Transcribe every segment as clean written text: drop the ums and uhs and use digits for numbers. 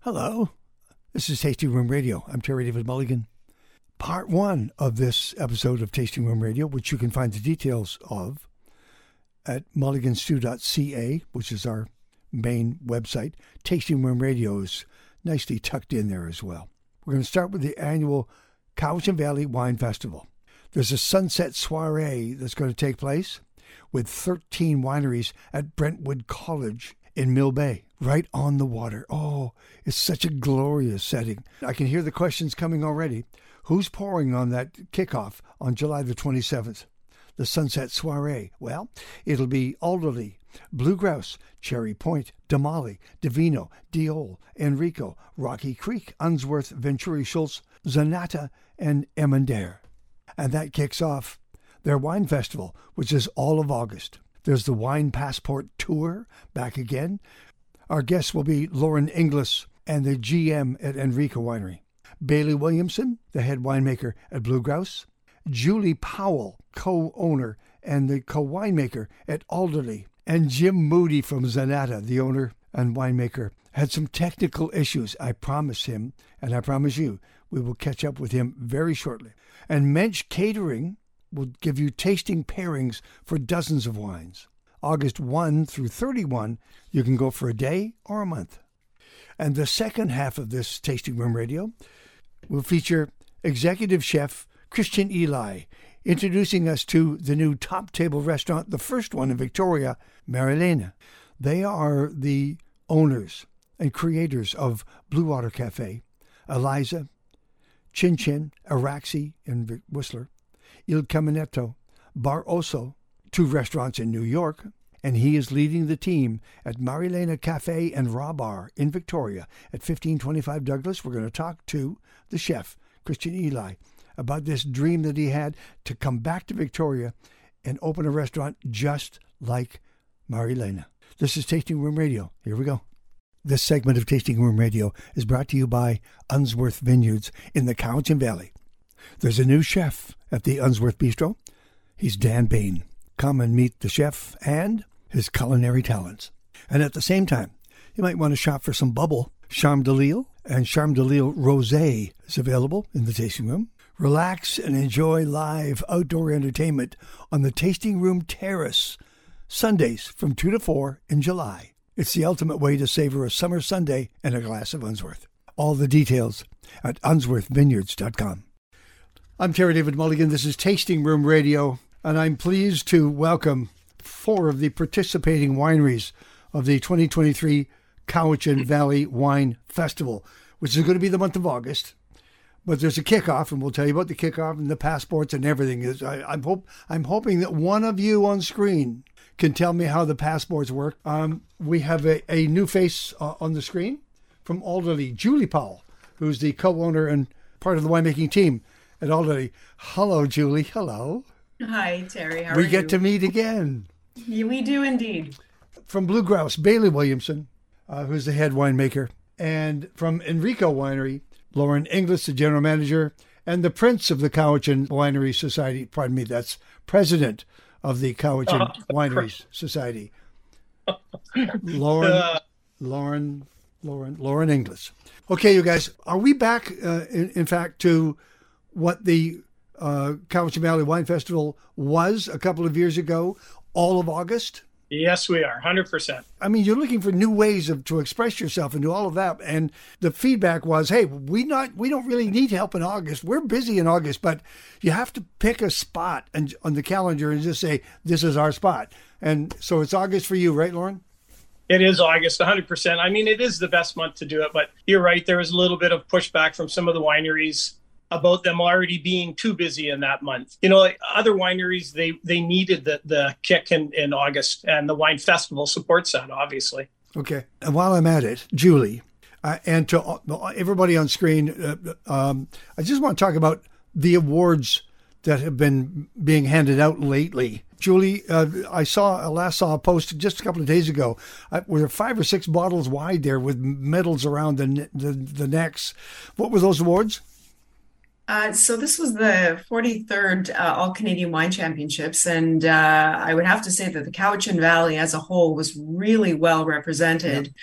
Hello, this is Tasting Room Radio. I'm Terry David Mulligan. Part one of this episode of Tasting Room Radio, which you can find the details of at mulliganstew.ca, which is our main website. Tasting Room Radio is nicely tucked in there as well. We're going to start with the annual Cowichan Valley Wine Festival. There's a sunset soiree that's going to take place with 13 wineries at Brentwood College in Mill Bay, right on the water. Oh, it's such a glorious setting. I can hear the questions coming already. Who's pouring on that kickoff on July the 27th? The sunset soiree. Well, it'll be Alderley, Blue Grouse, Cherry Point, Damali, Divino, Diol, Enrico, Rocky Creek, Unsworth, Venturi Schultz, Zanata, and Emmander. And that kicks off their wine festival, which is all of August. There's the Wine Passport Tour back again. Our guests will be Lauren Inglis and the GM at Enrico Winery. Bailey Williamson, the head winemaker at Blue Grouse. Julie Powell, co-owner and the co-winemaker at Alderley. And Jim Moody from Zanata, the owner and winemaker, had some technical issues. I promise him, and I promise you, we will catch up with him very shortly. And Mensch Catering will give you tasting pairings for dozens of wines. August 1 through 31, you can go for a day or a month. And the second half of this Tasting Room Radio will feature executive chef Christian Eli, introducing us to the new top table restaurant, the first one in Victoria, Marilena. They are the owners and creators of Blue Water Cafe, Eliza, Chin Chin, Araxi in Whistler, Il Caminetto, Bar Oso, two restaurants in New York, and he is leading the team at Marilena Cafe and Raw Bar in Victoria at 1525 Douglas. We're going to talk to the chef, Christian Eli, about this dream that he had to come back to Victoria and open a restaurant just like Marilena. This is Tasting Room Radio. Here we go. This segment of Tasting Room Radio is brought to you by Unsworth Vineyards in the Cowichan Valley. There's a new chef at the Unsworth Bistro. He's Dan Bain. Come and meet the chef and his culinary talents. And at the same time, you might want to shop for some bubble. Charme de Lille and Charme de Lille Rosé is available in the tasting room. Relax and enjoy live outdoor entertainment on the Tasting Room Terrace, Sundays from 2 to 4 in July. It's the ultimate way to savor a summer Sunday and a glass of Unsworth. All the details at unsworthvineyards.com. I'm Terry David Mulligan. This is Tasting Room Radio, and I'm pleased to welcome 4 of the participating wineries of the 2023 Cowichan Valley Wine Festival, which is going to be the month of August. But there's a kickoff, and we'll tell you about the kickoff and the passports and everything. I'm hoping that one of you on screen can tell me how the passports work. We have a new face on the screen from Alderley, Julie Powell, who's the co-owner and part of the winemaking team at Alderley. Hello, Julie. Hello. Hi, Terry. How are you? We get to meet again. Yeah, we do indeed. From Blue Grouse, Bailey Williamson, who's the head winemaker. And from Enrico Winery, Lauren Inglis, the general manager, and the prince of the Cowichan Winery Society. Pardon me, that's president of the Cowichan Wineries Society. Lauren Inglis. Okay, you guys, are we back, in fact, to what the Cowichan Valley Wine Festival was a couple of years ago, all of August? Yes, we are, 100%. I mean, you're looking for new ways to express yourself and do all of that. And the feedback was, hey, we don't really need help in August. We're busy in August, but you have to pick a spot on the calendar and just say, this is our spot. And so it's August for you, right, Lauren? It is August, 100%. I mean, it is the best month to do it, but you're right. There was a little bit of pushback from some of the wineries about them already being too busy in that month. You know, like other wineries, they needed the kick in August, and the wine festival supports that, obviously. Okay. And while I'm at it, Julie, and to everybody on screen, I just want to talk about the awards that have been being handed out lately. Julie, I last saw a post just a couple of days ago where there 5 or 6 bottles wide there with medals around the necks. What were those awards? So this was the 43rd All-Canadian Wine Championships, and I would have to say that the Cowichan Valley as a whole was really well represented.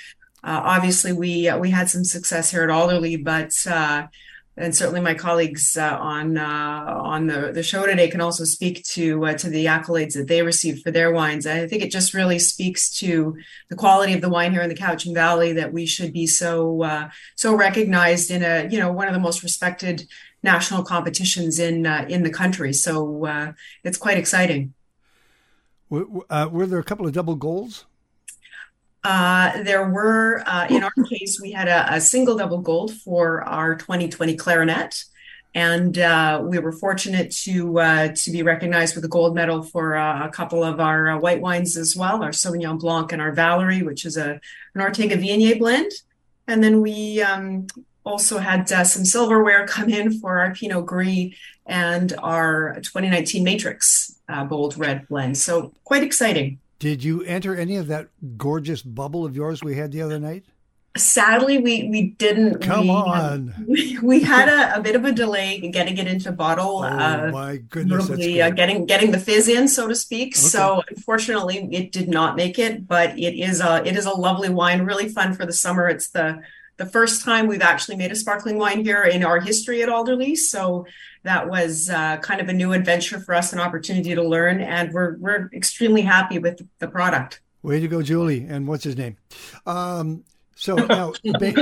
Obviously, we had some success here at Alderley, but and certainly my colleagues on the show today can also speak to the accolades that they received for their wines. I think it just really speaks to the quality of the wine here in the Cowichan Valley, that we should be so recognized in one of the most respected national competitions in the country. So it's quite exciting. Were there a couple of double golds? There were, in our case, we had a single double gold for our 2020 clarinet, and we were fortunate to be recognized with a gold medal for a couple of our white wines as well, our Sauvignon Blanc and our Valerie, which is an Ortega Viognier blend. And then we also had some silverware come in for our Pinot Gris and our 2019 Matrix Bold Red blend. So quite exciting. Did you enter any of that gorgeous bubble of yours we had the other night? Sadly, we didn't. Come on. We had a bit of a delay in getting it into bottle. Oh my goodness! Getting the fizz in, so to speak. Okay. So unfortunately, it did not make it. But it is a lovely wine, really fun for the summer. It's the first time we've actually made a sparkling wine here in our history at Alderley. So that was kind of a new adventure for us, an opportunity to learn, and we're extremely happy with the product. Way to go, Julie! And what's his name? So now,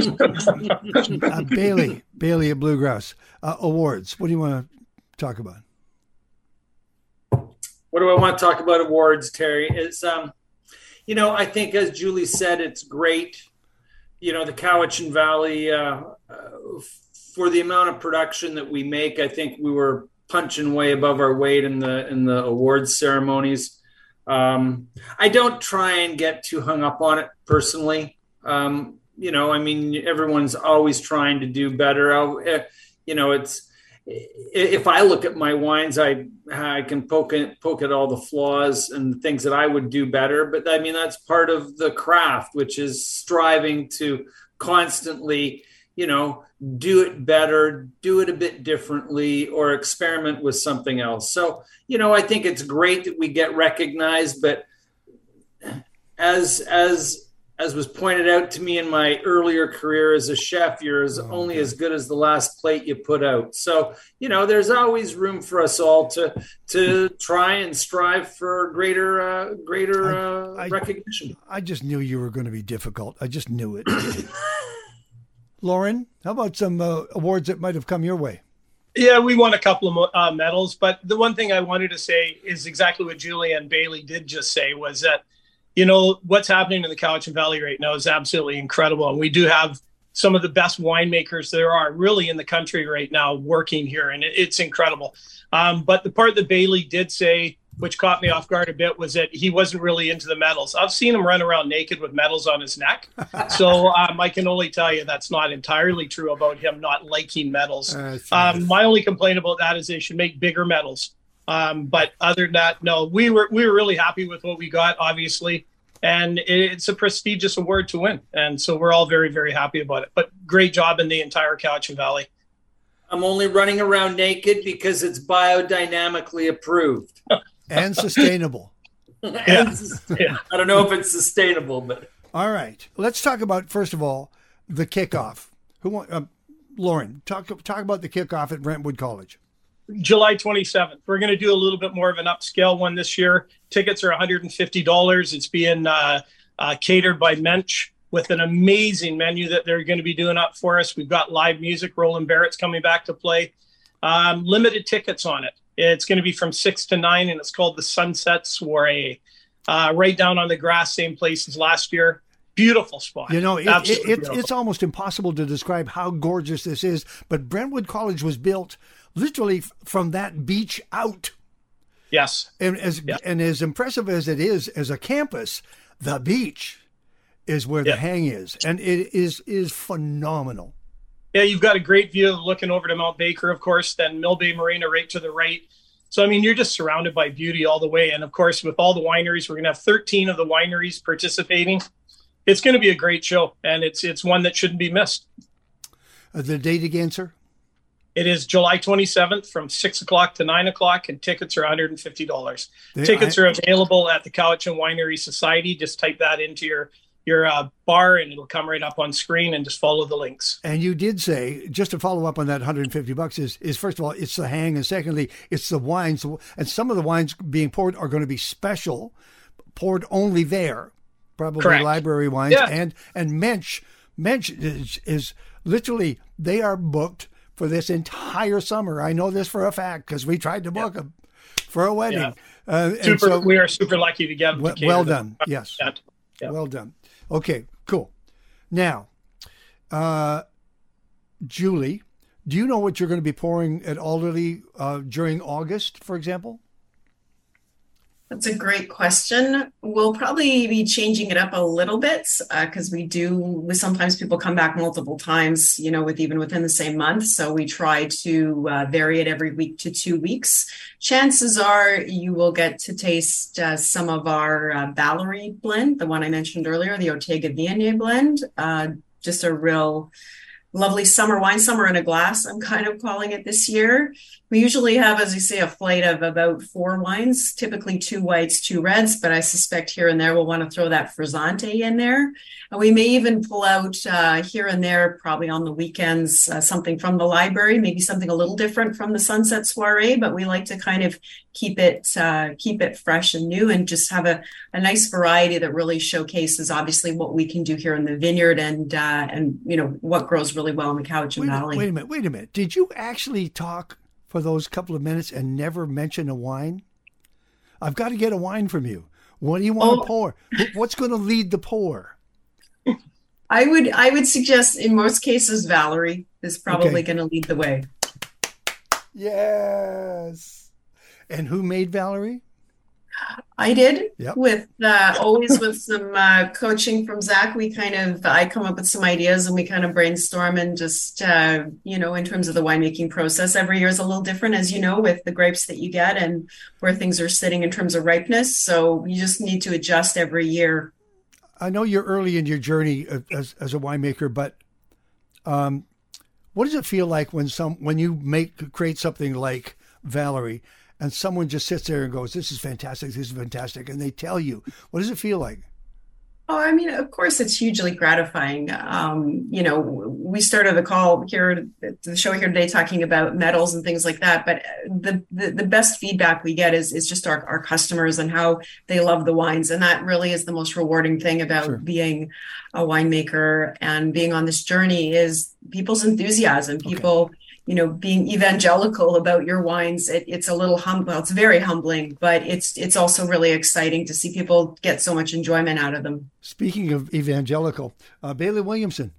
Bailey at Bluegrass awards. What do you want to talk about? What do I want to talk about awards, Terry? Is I think, as Julie said, it's great. The Cowichan Valley, for the amount of production that we make, I think we were punching way above our weight in the awards ceremonies. I don't try and get too hung up on it personally. Everyone's always trying to do better. If I look at my wines, I can poke at all the flaws and things that I would do better. But I mean, that's part of the craft, which is striving to constantly, do it better, do it a bit differently, or experiment with something else. So, I think it's great that we get recognized, but as was pointed out to me in my earlier career as a chef, you're only as good as the last plate you put out. So, there's always room for us all to try and strive for greater recognition. I just knew you were going to be difficult. I just knew it. Lauren, how about some awards that might have come your way? Yeah, we won a couple of medals, but the one thing I wanted to say is exactly what Julie and Bailey did just say, was that what's happening in the Cowichan Valley right now is absolutely incredible. And we do have some of the best winemakers there are really in the country right now working here. And it's incredible. But the part that Bailey did say, which caught me off guard a bit, was that he wasn't really into the medals. I've seen him run around naked with medals on his neck. So I can only tell you that's not entirely true about him not liking medals. My only complaint about that is they should make bigger medals. But other than that, no, we were really happy with what we got, obviously. And it's a prestigious award to win. And so we're all very, very happy about it. But great job in the entire Cowichan Valley. I'm only running around naked because it's biodynamically approved. And sustainable. Yeah. I don't know if it's sustainable, but. All right. Let's talk about, first of all, the kickoff. Lauren, talk about the kickoff at Brentwood College. July 27th. We're going to do a little bit more of an upscale one this year. Tickets are $150. It's being catered by Mensch with an amazing menu that they're going to be doing up for us. We've got live music. Roland Barrett's coming back to play. Limited tickets on it. It's going to be from 6 to 9, and it's called the Sunset Soiree. Right down on the grass, same place as last year. Beautiful spot. It's almost impossible to describe how gorgeous this is, but Brentwood College was built literally from that beach out. Yes. And as impressive as it is as a campus, the beach is where the hang is. And it is phenomenal. Yeah, you've got a great view looking over to Mount Baker, of course, then Mill Bay Marina right to the right. So, I mean, you're just surrounded by beauty all the way. And, of course, with all the wineries, we're going to have 13 of the wineries participating. It's going to be a great show, and it's one that shouldn't be missed. The date again, sir? It is July 27th from 6 o'clock to 9 o'clock, and tickets are $150. Tickets are available at the Cowichan Winery Society. Just type that into your your bar, and it'll come right up on screen, and just follow the links. And you did say, just to follow up on that $150 is first of all, it's the hang, and secondly, it's the wines. And some of the wines being poured are going to be special, poured only there, probably Correct. library wines. Yeah. And Mensch is literally, they are booked for this entire summer. I know this for a fact because we tried to book them for a wedding. Yeah. We are super lucky to get them. Well done. Yes. Yeah. Well done. Okay, cool. Now, Julie, do you know what you're going to be pouring at Alderley during August, for example? That's a great question. We'll probably be changing it up a little bit because sometimes people come back multiple times, even within the same month. So we try to vary it every week to 2 weeks. Chances are you will get to taste some of our Valerie blend, the one I mentioned earlier, the Ortega Viognier blend. Just a real lovely summer wine, summer in a glass, I'm kind of calling it this year. We usually have, as you say, a flight of about 4 wines, typically 2 whites, 2 reds, but I suspect here and there we'll want to throw that Frizzante in there. And we may even pull out here and there, probably on the weekends, something from the library, maybe something a little different from the Sunset Soiree, but we like to kind of keep it fresh and new and just have a nice variety that really showcases obviously what we can do here in the vineyard and what grows really well in the Cowichan Valley. Wait a minute. Did you actually talk for those couple of minutes and never mention a wine? I've got to get a wine from you. What do you want to pour? What's going to lead the pour? I would suggest in most cases Valerie is probably going to lead the way. Yes. And who made Valerie? I did. Yep. With always with some coaching from Zach. I come up with some ideas and we kind of brainstorm and just in terms of the winemaking process. Every year is a little different, as you know, with the grapes that you get and where things are sitting in terms of ripeness. So you just need to adjust every year. I know you're early in your journey as a winemaker, but what does it feel like when you create something like Valerie and someone just sits there and goes, "This is fantastic, this is fantastic," and they tell you, what does it feel like? Oh, I mean, of course, it's hugely gratifying. We started the call here, the show here today, talking about metals and things like that. But the best feedback we get is just our customers and how they love the wines. And that really is the most rewarding thing about being a winemaker and being on this journey is people's enthusiasm, people, being evangelical about your wines. It's a little humble. It's very humbling, but it's also really exciting to see people get so much enjoyment out of them. Speaking of evangelical, Bailey Williamson.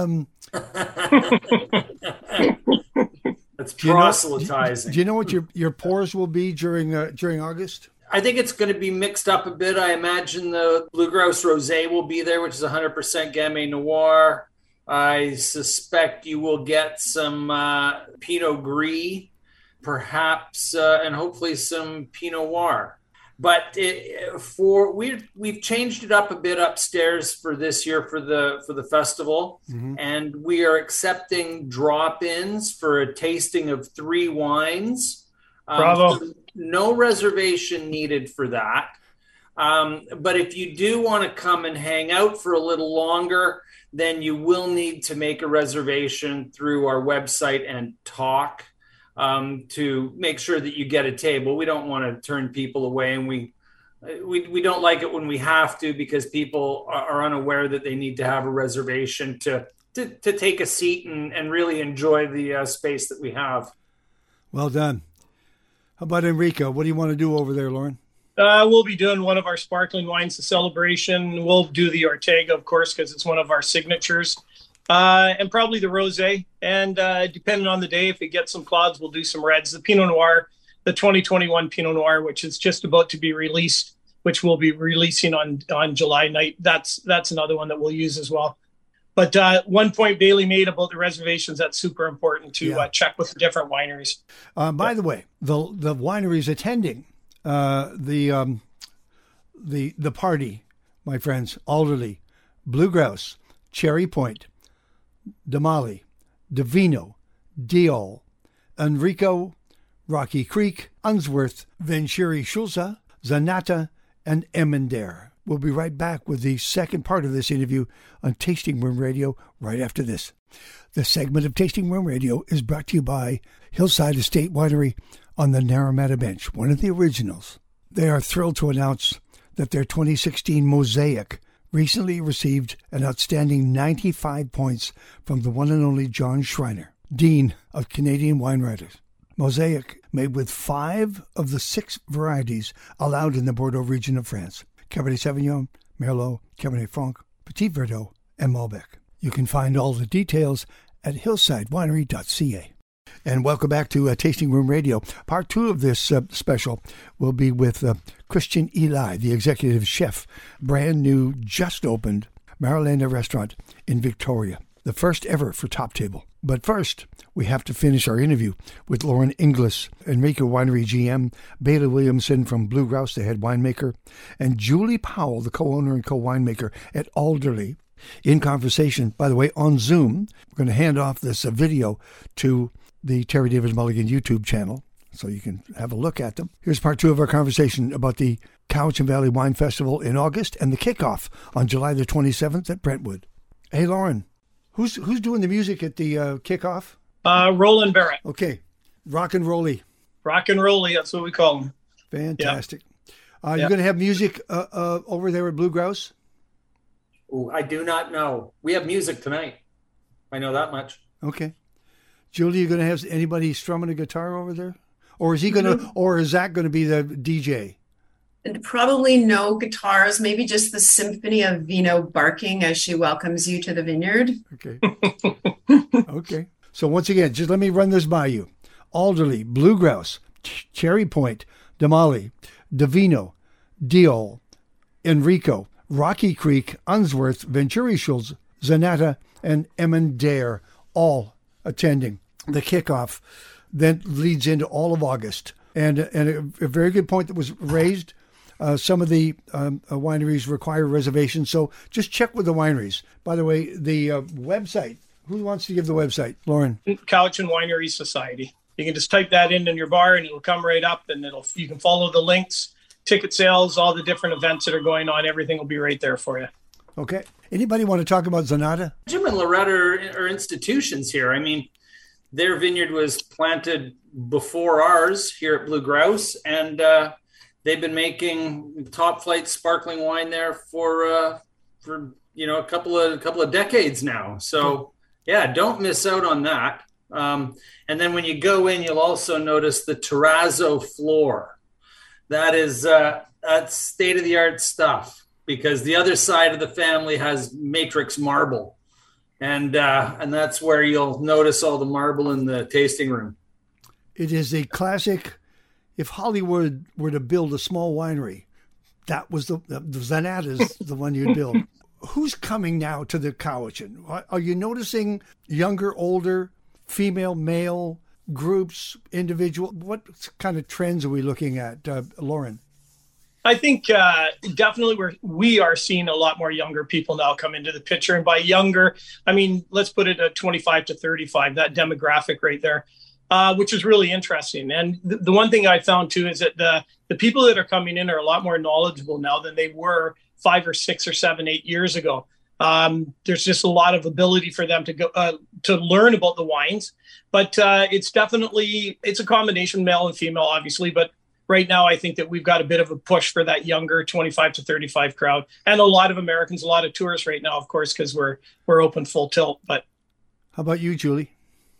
That's proselytizing. Do you know what your pours will be during August? I think it's going to be mixed up a bit. I imagine the Blue Grouse Rosé will be there, which is 100% Gamay Noir. I suspect you will get some Pinot Gris, perhaps, and hopefully some Pinot Noir. But we've changed it up a bit upstairs for this year for the festival, and we are accepting drop-ins for a tasting of 3 wines. Bravo! So no reservation needed for that. But if you do want to come and hang out for a little longer, then you will need to make a reservation through our website and talk to make sure that you get a table. We don't want to turn people away, and we don't like it when we have to because people are unaware that they need to have a reservation to take a seat and really enjoy the space that we have. Well done. How about Enrico? What do you want to do over there, Lauren? We'll be doing one of our sparkling wines, the Celebration. We'll do the Ortega, of course, because it's one of our signatures, and probably the Rosé. And depending on the day, if we get some clouds, we'll do some reds. The Pinot Noir, the 2021 Pinot Noir, which is just about to be released, which we'll be releasing on July night. That's another one that we'll use as well. But one point Bailey made about the reservations, that's super important to check with the different wineries. By the way, the wineries attending the party, my friends: Alderley, Blue Grouse, Cherry Point, Damali, Divino, Diol, Enrico, Rocky Creek, Unsworth, Venturi Schulze, Zanata, and Emmendair. We'll be right back with the second part of this interview on Tasting Room Radio right after this. The segment of Tasting Room Radio is brought to you by Hillside Estate Winery on the Naramata Bench, one of the originals. They are thrilled to announce that their 2016 Mosaic recently received an outstanding 95 points from the one and only John Schreiner, Dean of Canadian Wine Writers. Mosaic, made with 5 of the 6 varieties allowed in the Bordeaux region of France: Cabernet Sauvignon, Merlot, Cabernet Franc, Petit Verdot, and Malbec. You can find all the details at hillsidewinery.ca. And welcome back to Tasting Room Radio. Part 2 of this special will be with Christian Eli, the executive chef, brand new, just opened Marilena restaurant in Victoria, the first ever for Top Table. But first, we have to finish our interview with Lauren Inglis, Enrico Winery GM, Bailey Williamson from Blue Grouse, the head winemaker, and Julie Powell, the co-owner and co-winemaker at Alderley, in conversation, by the way, on Zoom. We're going to hand off this video to the Terry David Mulligan YouTube channel so you can have a look at them. Here's part 2 of our conversation about the Cowichan Valley Wine Festival in August and the kickoff on July the 27th at Brentwood. Hey, Lauren, who's doing the music at the kickoff? Roland Barrett. Okay, rock and rolly. Rock and rolly, that's what we call him. Fantastic. Yep. You're going to have music over there at Blue Grouse? Ooh, I do not know. We have music tonight. I know that much. Okay. Julie, you going to have anybody strumming a guitar over there? Or is he going to, or is Zach going to be the DJ? And probably no guitars, maybe just the symphony of Vino barking as she welcomes you to the vineyard. Okay. Okay. So once again, just let me run this by you. Alderley, Blue Grouse, Cherry Point, Damali, Davino, Diol, Enrico, Rocky Creek, Unsworth, Venturi Schultz, Zanata, and Emmendare, all attending the kickoff. Then leads into all of August. And a very good point that was raised. Some of the wineries require reservations, so just check with the wineries. By the way, the website, who wants to give the website? Lauren? Cowichan Winery Society. You can just type that in your bar and it'll come right up, and you can follow the links, ticket sales, all the different events that are going on. Everything will be right there for you. Okay. Anybody want to talk about Zanata? Jim and Loretta are institutions here. I mean, their vineyard was planted before ours here at Blue Grouse, and they've been making top flight sparkling wine there for a couple of decades now. So yeah, don't miss out on that. And then when you go in, you'll also notice the terrazzo floor. That is that's state of the art stuff, because the other side of the family has matrix marble. And that's where you'll notice all the marble in the tasting room. It is a classic. If Hollywood were to build a small winery, that was the Zanata's the one you'd build. Who's coming now to the Cowichan? Are you noticing younger, older, female, male groups, individual? What kind of trends are we looking at, Lauren? I think definitely we are seeing a lot more younger people now come into the picture. And by younger, I mean, let's put it at 25 to 35, that demographic right there, which is really interesting. And the one thing I found too is that the people that are coming in are a lot more knowledgeable now than they were 5 or 6 or 7, 8 years ago. There's just a lot of ability for them to go to learn about the wines, but it's a combination, male and female, obviously, but right now, I think that we've got a bit of a push for that younger 25 to 35 crowd, and a lot of Americans, a lot of tourists right now, of course, because we're open full tilt. But how about you, Julie?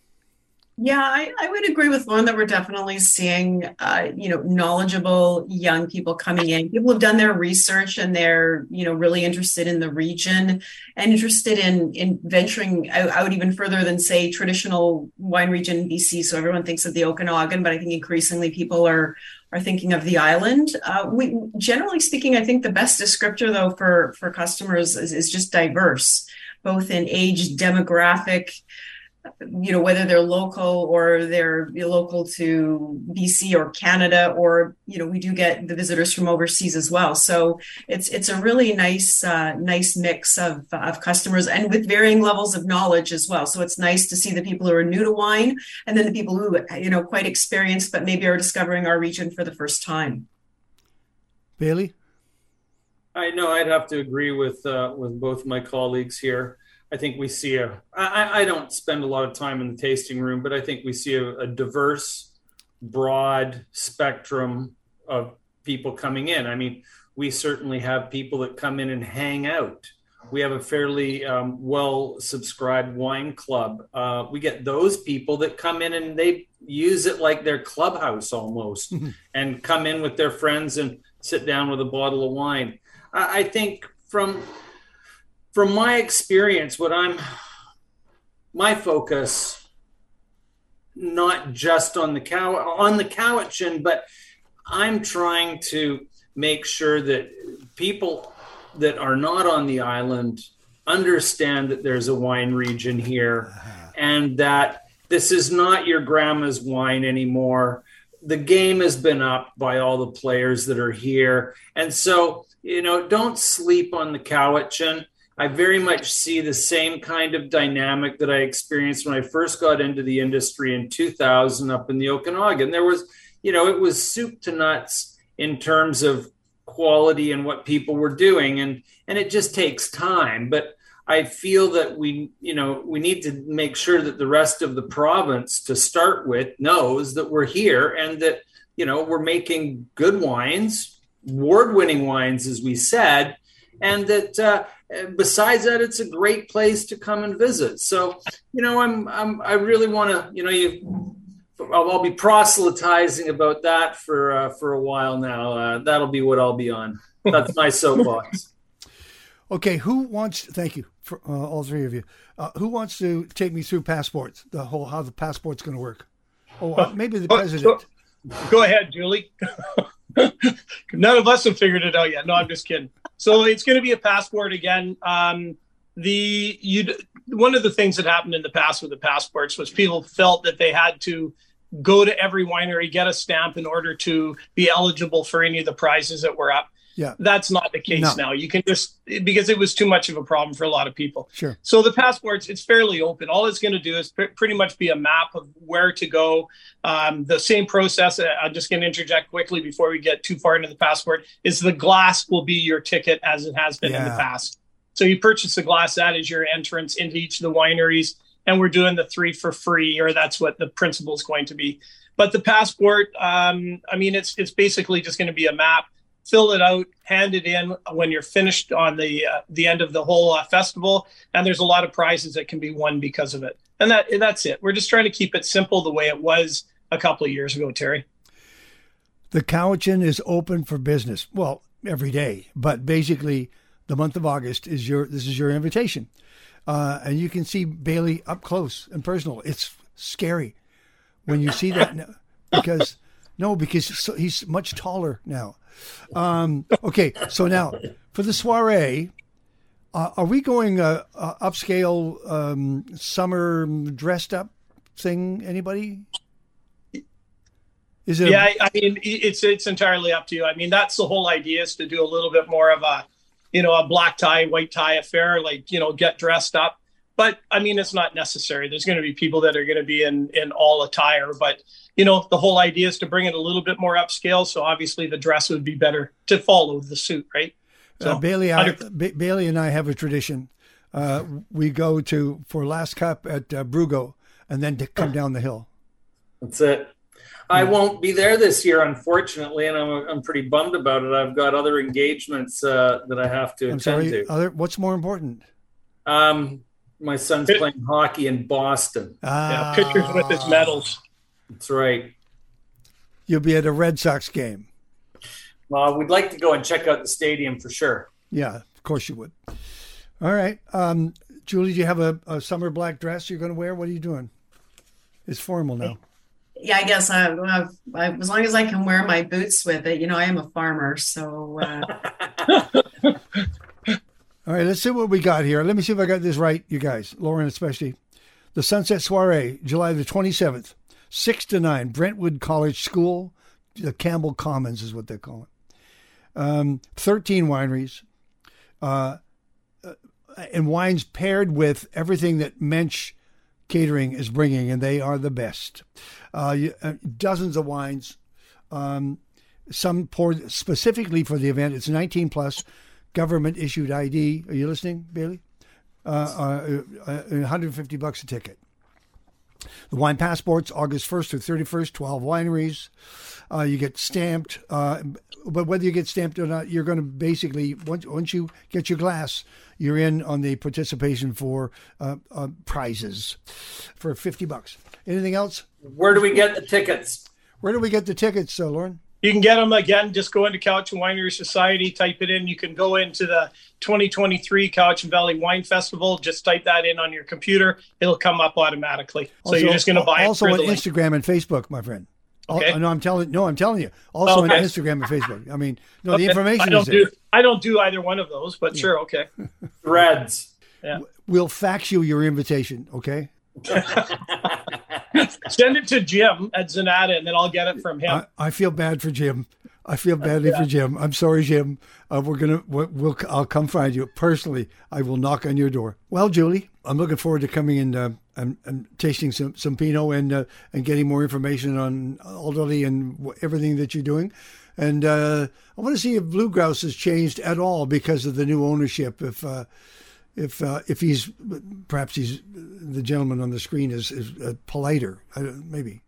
Yeah, I would agree with Lauren that we're definitely seeing, knowledgeable young people coming in. People have done their research and they're, really interested in the region and interested in venturing out even further than, say, traditional wine region in BC. So everyone thinks of the Okanagan, but I think increasingly people are thinking of the island. We, generally speaking, I think the best descriptor, though, for customers is just diverse, both in age, demographic, whether they're local or they're local to BC or Canada, or, we do get the visitors from overseas as well. So it's a really nice mix of customers, and with varying levels of knowledge as well. So it's nice to see the people who are new to wine, and then the people who, quite experienced, but maybe are discovering our region for the first time. Bailey? I know I'd have to agree with both my colleagues here. I think we see I don't spend a lot of time in the tasting room, but I think we see a diverse, broad spectrum of people coming in. I mean, we certainly have people that come in and hang out. We have a fairly well subscribed wine club. We get those people that come in and they use it like their clubhouse almost, and come in with their friends and sit down with a bottle of wine. I think from my experience, my focus, not just on the Cowichan, but I'm trying to make sure that people that are not on the island understand that there's a wine region here, and that this is not your grandma's wine anymore. The game has been up by all the players that are here. And so, don't sleep on the Cowichan. I very much see the same kind of dynamic that I experienced when I first got into the industry in 2000 up in the Okanagan. There was, it was soup to nuts in terms of quality and what people were doing. And it just takes time. But I feel that we need to make sure that the rest of the province, to start with, knows that we're here and that, we're making good wines, award-winning wines, as we said, and that besides that, it's a great place to come and visit. So, I really want to, I'll be proselytizing about that for a while now. That'll be what I'll be on. That's my soapbox. Okay, thank you for all three of you. Who wants to take me through passports, how the passport's going to work? Maybe the president. Go ahead, Julie. None of us have figured it out yet. No, I'm just kidding. So it's going to be a passport again. One of the things that happened in the past with the passports was people felt that they had to go to every winery, get a stamp in order to be eligible for any of the prizes that were up. Yeah, that's not the case now. You can because it was too much of a problem for a lot of people. Sure. So the passports, it's fairly open. All it's going to do is pretty much be a map of where to go. The same process, I'm just going to interject quickly before we get too far into the passport, is the glass will be your ticket as it has been in the past. So you purchase the glass, that is your entrance into each of the wineries. And we're doing the 3 for free, or that's what the principle is going to be. But the passport, it's basically just going to be a map. Fill it out, hand it in when you're finished on the end of the whole festival. And there's a lot of prizes that can be won because of it. And that's it. We're just trying to keep it simple the way it was a couple of years ago, Terry. The Cowichan is open for business. Well, every day. But basically, the month of August this is your invitation. And you can see Bailey up close and personal. It's scary when you see that because he's much taller now. Okay, so now for the soiree, are we going upscale summer dressed up thing? Anybody? Is it? Yeah, it's entirely up to you. I mean, that's the whole idea, is to do a little bit more of a black tie, white tie affair, get dressed up. But it's not necessary. There's going to be people that are going to be in all attire, but the whole idea is to bring it a little bit more upscale. So obviously the dress would be better to follow the suit, right? So Bailey and I have a tradition. We go for last cup at Brugo and then to come down the hill. That's it. I won't be there this year, unfortunately, and I'm pretty bummed about it. I've got other engagements that I have to attend to. What's more important? My son's playing hockey in Boston. Pictures with his medals. That's right. You'll be at a Red Sox game. Well, we'd like to go and check out the stadium for sure. Yeah, of course you would. All right. Julie, do you have a summer black dress you're going to wear? What are you doing? It's formal now. Yeah, I guess as long as I can wear my boots with it. I am a farmer, so... All right, let's see what we got here. Let me see if I got this right, you guys, Lauren especially. The Sunset Soiree, July the 27th, 6 to 9, Brentwood College School. The Campbell Commons is what they call it. 13 wineries. And wines paired with everything that Mensch Catering is bringing, and they are the best. Dozens of wines. Some poured specifically for the event. It's 19 plus. government issued ID. Are you listening, Bailey? $150 a ticket. The wine passports, August 1st through 31st, 12 wineries. You get stamped, but whether you get stamped or not, you're going to basically, once you get your glass, you're in on the participation for prizes for $50. Anything else? Where do we get the tickets? Where do we get the tickets, Lauren? You can get them again. Just go into Cowichan Winery Society, type it in. You can go into the 2023 Cowichan Valley Wine Festival. Just type that in on your computer. It'll come up automatically. So you're just going to buy it. Also on Instagram and Facebook, my friend. Okay. I'm telling you. Also on Instagram and Facebook. I mean, the information is there. I don't do either one of those, but sure, okay. Threads. Yeah. We'll fax you your invitation, okay? Send it to Jim at Zanata, and then I'll get it from him. I feel bad for Jim. I feel badly for Jim. I'm sorry, Jim. I'll come find you personally. I will knock on your door. Well, Julie, I'm looking forward to coming in and tasting some Pinot and getting more information on Alderley and everything that you're doing. And I want to see if Blue Grouse has changed at all because of the new ownership. If he's perhaps the gentleman on the screen is politer, maybe.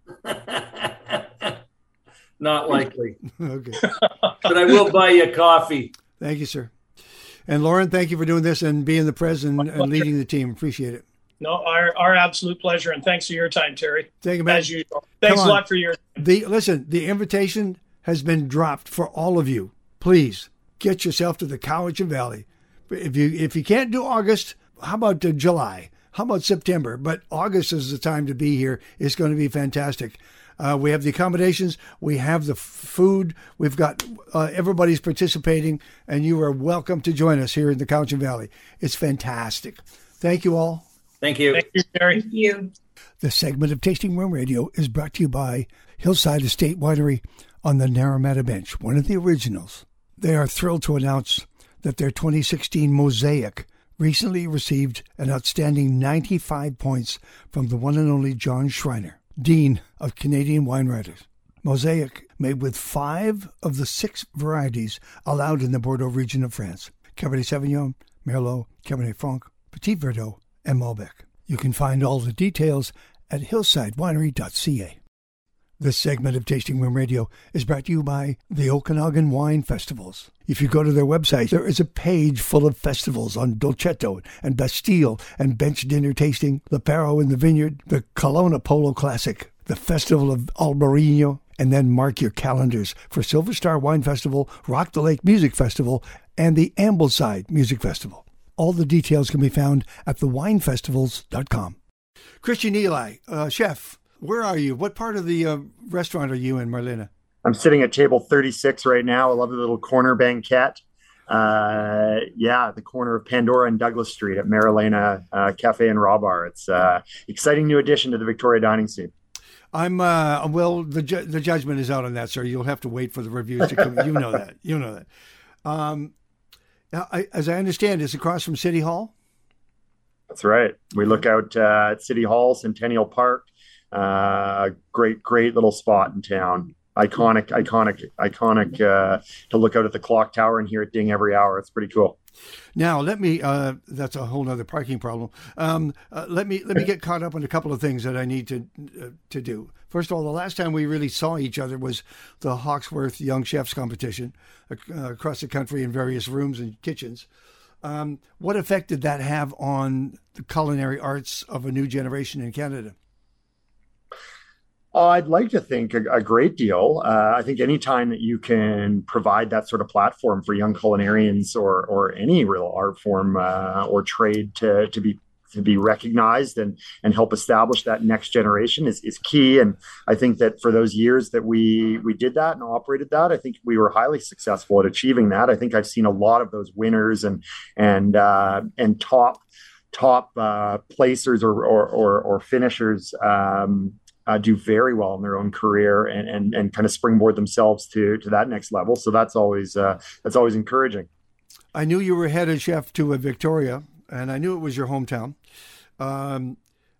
Not likely. Okay. But I will buy you a coffee. Thank you, sir. And Lauren, thank you for doing this and being the president and leading the team. Appreciate it. No, our absolute pleasure, and thanks for your time, Terry. Thank you, man. As usual. Thanks a lot for your. Listen, the invitation has been dropped for all of you. Please get yourself to the Cowichan Valley. If you can't do August, how about July? How about September? But August is the time to be here. It's going to be fantastic. We have the accommodations. We have the food. We've got everybody's participating, and you are welcome to join us here in the Cowichan Valley. It's fantastic. Thank you all. Thank you. Thank you, Terry. Thank you. This segment of Tasting Room Radio is brought to you by Hillside Estate Winery on the Naramata Bench, one of the originals. They are thrilled to announce that their 2016 Mosaic recently received an outstanding 95 points from the one and only John Schreiner, Dean of Canadian Wine Writers. Mosaic, made with 5 of the 6 varieties allowed in the Bordeaux region of France: Cabernet Sauvignon, Merlot, Cabernet Franc, Petit Verdot, and Malbec. You can find all the details at hillsidewinery.ca. This segment of Tasting Room Radio is brought to you by the Okanagan Wine Festivals. If you go to their website, there is a page full of festivals on Dolcetto and Bastille and Bench Dinner Tasting, Le Perro in the Vineyard, the Kelowna Polo Classic, the Festival of Albarino, and then mark your calendars for Silver Star Wine Festival, Rock the Lake Music Festival, and the Ambleside Music Festival. All the details can be found at thewinefestivals.com. Christian Eli, chef, where are you? What part of the restaurant are you in, Marlena? I'm sitting at table 36 right now. I love the little corner banquette. The corner of Pandora and Douglas Street at Marilena Cafe and Raw Bar. It's exciting new addition to the Victoria dining scene. I'm the judgment is out on that, sir. You'll have to wait for the reviews to come. You know that. Now, as I understand, it's across from City Hall. That's right. We look out at City Hall, Centennial Park. Great little spot in town. Iconic to look out at the clock tower and hear it ding every hour. It's pretty cool. Now, let me, that's a whole nother parking problem. Let me get caught up on a couple of things that I need to do. First of all, the last time we really saw each other was the Hawksworth Young Chefs competition across the country in various rooms and kitchens. What effect did that have on the culinary arts of a new generation in Canada? I'd like to think a great deal. I think any time that you can provide that sort of platform for young culinarians or any real art form or trade to be recognized and help establish that next generation is key. And I think that for those years that we did that and operated that, I think we were highly successful at achieving that. I think I've seen a lot of those winners and top placers or finishers do very well in their own career and kind of springboard themselves to that next level. So that's always encouraging. I knew you were head chef to Victoria, and I knew it was your hometown. But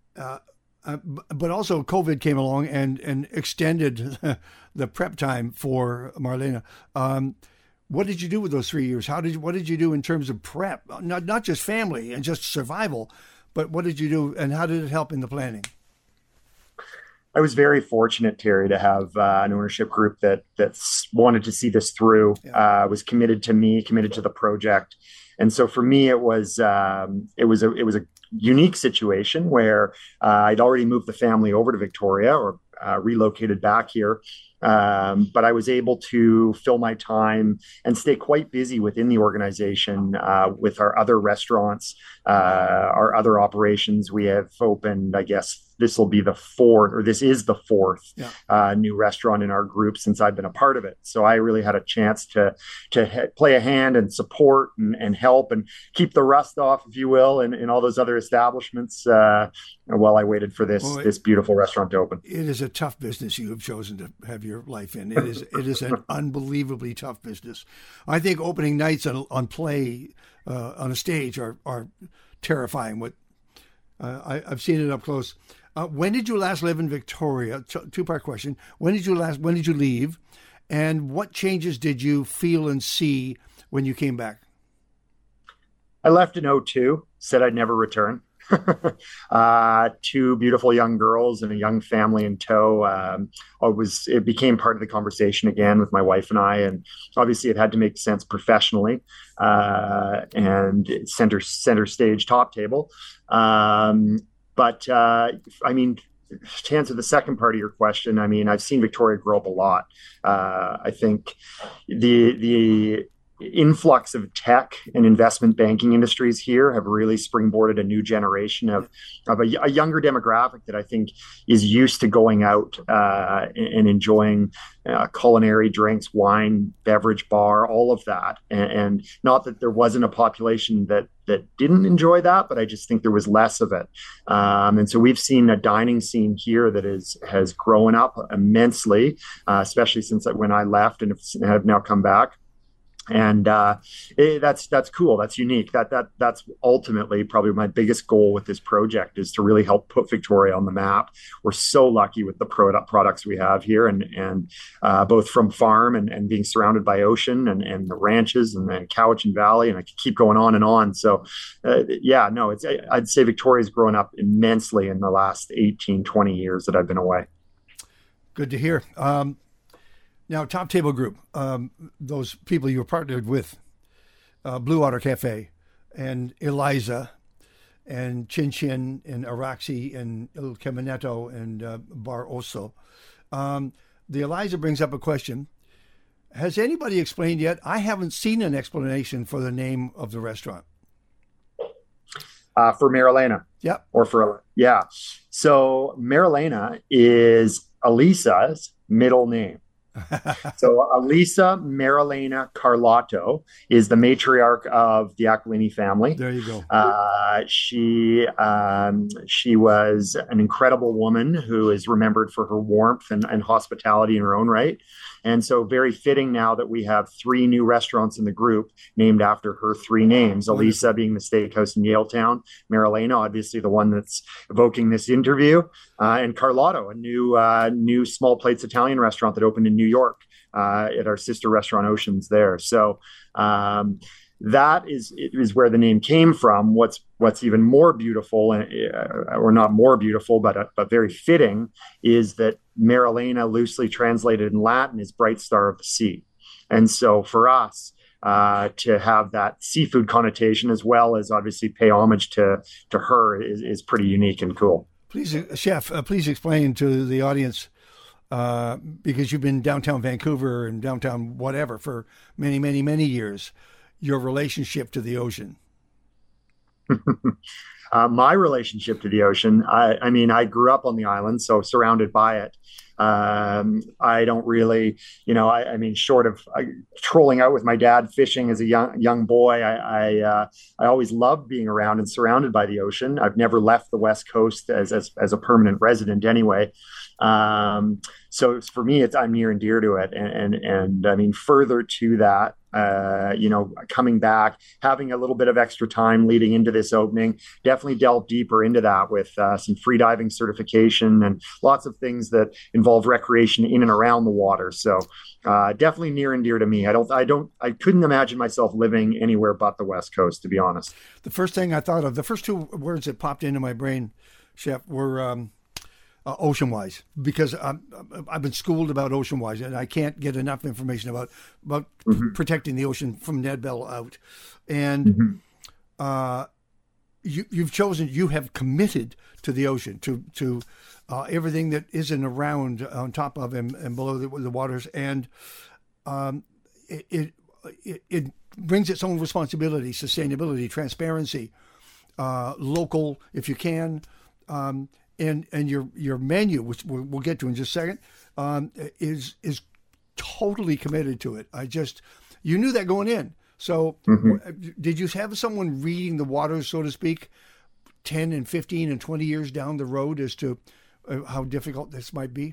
also COVID came along and extended the prep time for Marlena. What did you do with those 3 years? What did you do in terms of prep? Not just family and just survival, but what did you do and how did it help in the planning? I was very fortunate, Terry, to have an ownership group that wanted to see this through, was committed to me, committed to the project. And so for me, it was a unique situation where I'd already moved the family over to Victoria or relocated back here. But I was able to fill my time and stay quite busy within the organization with our other restaurants, our other operations. We have opened, I guess, this is the fourth new restaurant in our group since I've been a part of it. So I really had a chance to play a hand and support and help and keep the rust off, if you will, in all those other establishments while I waited for this beautiful restaurant to open. It is a tough business you have chosen to have your life in. It is an unbelievably tough business. I think opening nights on play on a stage are terrifying. I've seen it up close. When did you last live in Victoria? Two-part question. When did you leave? And what changes did you feel and see when you came back? I left in 2002, said I'd never return. Two beautiful young girls and a young family in tow. It became part of the conversation again with my wife and I, and obviously it had to make sense professionally, and center stage, top table. But I mean, to answer the second part of your question, I mean, I've seen Victoria grow up a lot. I think the influx of tech and investment banking industries here have really springboarded a new generation of a younger demographic that I think is used to going out and enjoying culinary drinks, wine, beverage, bar, all of that. And not that there wasn't a population that didn't enjoy that, but I just think there was less of it. And so we've seen a dining scene here that has grown up immensely, especially since when I left and have now come back. And that's cool. That's unique. That's ultimately probably my biggest goal with this project is to really help put Victoria on the map. We're so lucky with the products we have here, and both from farm and being surrounded by ocean and the ranches and the Cowichan Valley, and I could keep going on and on. So I'd say Victoria's grown up immensely in the last 18, 20 years that I've been away. Good to hear. Now, Top Table Group, those people you were partnered with, Blue Water Cafe and Eliza and Chin Chin and Araxi and El Caminetto and Bar Oso. The Eliza brings up a question. Has anybody explained yet? I haven't seen an explanation for the name of the restaurant. For Marilena. Yep. So Marilena is Elisa's middle name. So Elisa Marilena Carlotto is the matriarch of the Aquilini family. There you go. She was an incredible woman who is remembered for her warmth and hospitality in her own right. And so very fitting now that we have 3 new restaurants in the group named after her 3 names, Elisa being the steakhouse in Yaletown, Marilena, obviously the one that's evoking this interview, and Carlotto, a new small plates Italian restaurant that opened in New York at our sister restaurant Oceans there. So that is where the name came from. What's even more beautiful, or not more beautiful, but very fitting, is that Marilena, loosely translated in Latin, is bright star of the sea. And so for us to have that seafood connotation, as well as obviously pay homage to her, is pretty unique and cool. Please, Chef, please explain to the audience, because you've been downtown Vancouver and downtown whatever for many, many, many years, your relationship to the ocean. My relationship to the ocean, I mean, I grew up on the island, so surrounded by it. I don't really, I mean, short of trolling out with my dad fishing as a young boy, I always loved being around and surrounded by the ocean. I've never left the West Coast as a permanent resident anyway. So for me, I'm near and dear to it. And I mean, further to that, coming back, having a little bit of extra time leading into this opening, definitely delve deeper into that with some free diving certification and lots of things that involve recreation in and around the water. So definitely near and dear to me. I couldn't imagine myself living anywhere but the West Coast, to be honest. The first thing I thought of, the first two words that popped into my brain, Chef, were ocean wise, because I've been schooled about ocean wise, and I can't get enough information about protecting the ocean from Ned Bell out. And you have committed to the ocean, to everything that isn't around, on top of and below the waters, and it brings its own responsibility, sustainability, transparency, local if you can. And your menu, which we'll get to in just a second, is totally committed to it. You knew that going in. So did you have someone reading the waters, so to speak, 10 and 15 and 20 years down the road as to how difficult this might be?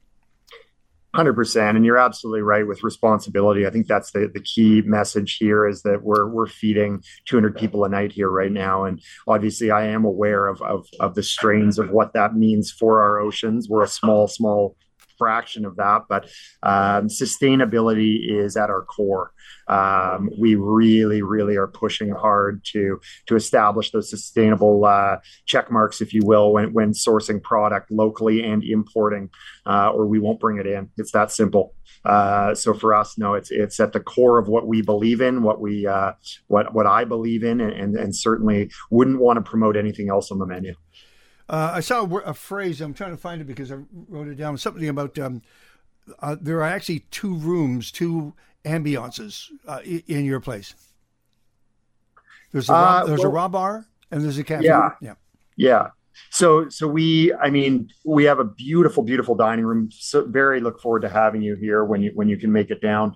100%. And you're absolutely right with responsibility. I think that's the key message here, is that we're feeding 200 people a night here right now. And obviously I am aware of the strains of what that means for our oceans. We're a small fraction of that, but sustainability is at our core. We really are pushing hard to establish those sustainable check marks, if you will, when sourcing product locally and importing, or we won't bring it in. It's that simple. So for us, no, it's at the core of what we believe in, what I believe in, and certainly wouldn't want to promote anything else on the menu. I saw a phrase. I'm trying to find it because I wrote it down. Something about there are actually two ambiances in your place. There's a raw bar and there's a cafe. Yeah. So we have a beautiful dining room. So very look forward to having you here when you can make it down.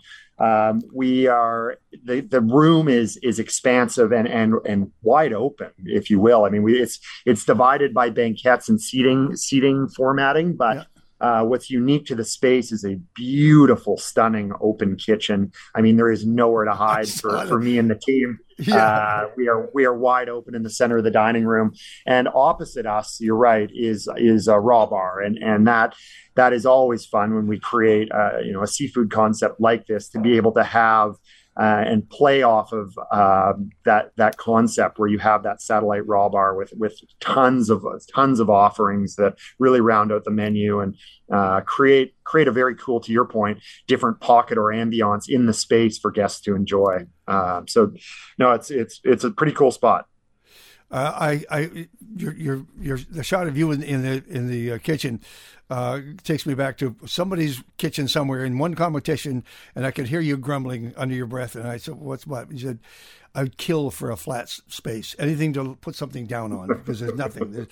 The room is expansive and wide open, if you will. I mean, it's divided by banquettes and seating formatting, but what's unique to the space is a beautiful, stunning open kitchen. I mean, there is nowhere to hide for me and the team. Yeah. We are wide open in the center of the dining room, and opposite us, you're right, is a raw bar, and that is always fun when we create a seafood concept like this, to be able to have and play off of that concept where you have that satellite raw bar with tons of offerings that really round out the menu and create a very cool, to your point, different pocket or ambiance in the space for guests to enjoy. So no, it's a pretty cool spot. The shot of you in the kitchen takes me back to somebody's kitchen somewhere in one competition, and I could hear you grumbling under your breath. And I said, "What's what?" He said, "I'd kill for a flat space, anything to put something down on, because there's nothing."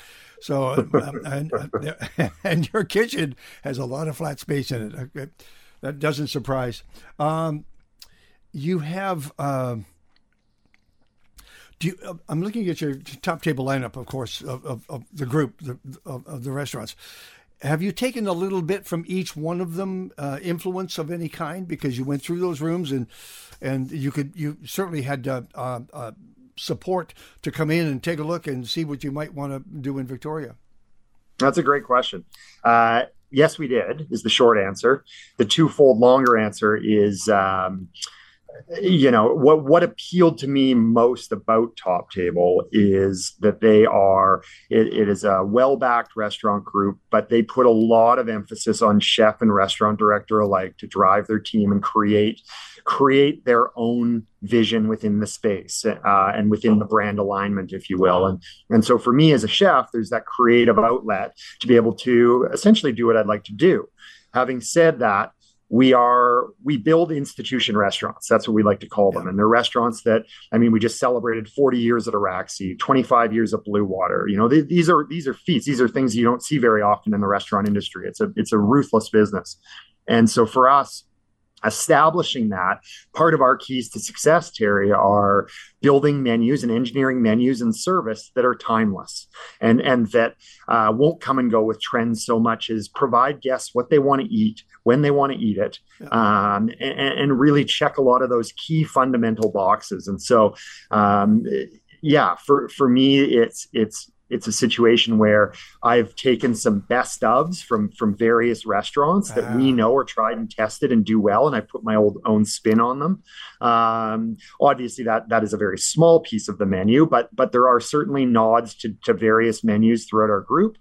And your kitchen has a lot of flat space in it. That doesn't surprise. You have. I'm looking at your top table lineup, of course, of the group of the restaurants. Have you taken a little bit from each one of them, influence of any kind, because you went through those rooms and you certainly had support to come in and take a look and see what you might want to do in Victoria? That's a great question. Yes, we did, is the short answer. The twofold longer answer is, what appealed to me most about Top Table is that it is a well-backed restaurant group, but they put a lot of emphasis on chef and restaurant director alike to drive their team and create their own vision within the space and within the brand alignment, if you will. And so for me as a chef, there's that creative outlet to be able to essentially do what I'd like to do. Having said that, we build institution restaurants. That's what we like to call them. And they're restaurants that, we just celebrated 40 years at Araxi, 25 years at Blue Water. These are feats. These are things you don't see very often in the restaurant industry. It's a ruthless business. And so for us, establishing that, part of our keys to success, Terry, are building menus and engineering menus and service that are timeless and that won't come and go with trends so much as provide guests what they want to eat when they want to eat it, and really check a lot of those key fundamental boxes. And so, for me, it's a situation where I've taken some best ofs from various restaurants that we know are tried and tested and do well, and I put my own spin on them. Obviously, that is a very small piece of the menu, but there are certainly nods to various menus throughout our group.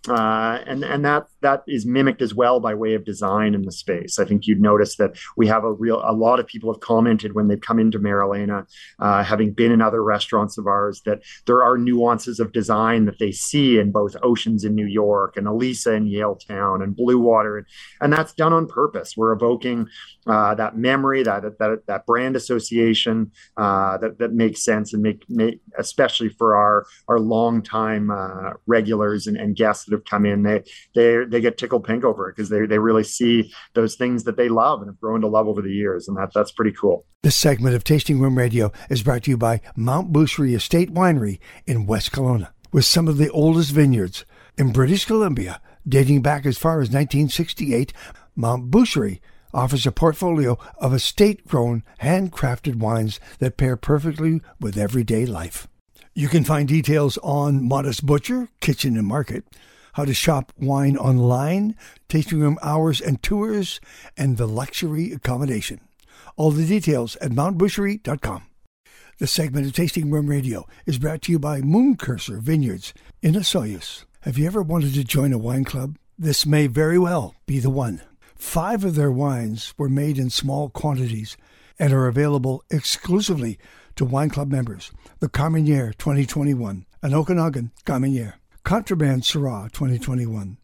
And that is mimicked as well by way of design in the space. I think you'd notice that we have a lot of people have commented when they've come into Marilena, having been in other restaurants of ours, that there are nuances of design that they see in both Oceans in New York and Elisa in Yaletown and Blue Water, and that's done on purpose. We're evoking that memory, that brand association that makes sense and make especially for our longtime regulars and guests that have come in. They get tickled pink over it because they really see those things that they love and have grown to love over the years, and that's pretty cool. This segment of Tasting Room Radio is brought to you by Mount Boucherie Estate Winery in West Kelowna, with some of the oldest vineyards in British Columbia dating back as far as 1968. Mount Boucherie offers a portfolio of estate-grown, handcrafted wines that pair perfectly with everyday life. You can find details on Modest Butcher, Kitchen and Market, how to shop wine online, tasting room hours and tours, and the luxury accommodation. All the details at mountboucherie.com. The segment of Tasting Room Radio is brought to you by Mooncursor Vineyards in Osoyoos. Have you ever wanted to join a wine club? This may very well be the one. 5 of their wines were made in small quantities and are available exclusively to wine club members. The Carmenere 2021, an Okanagan Carmenere. Contraband Syrah 2021.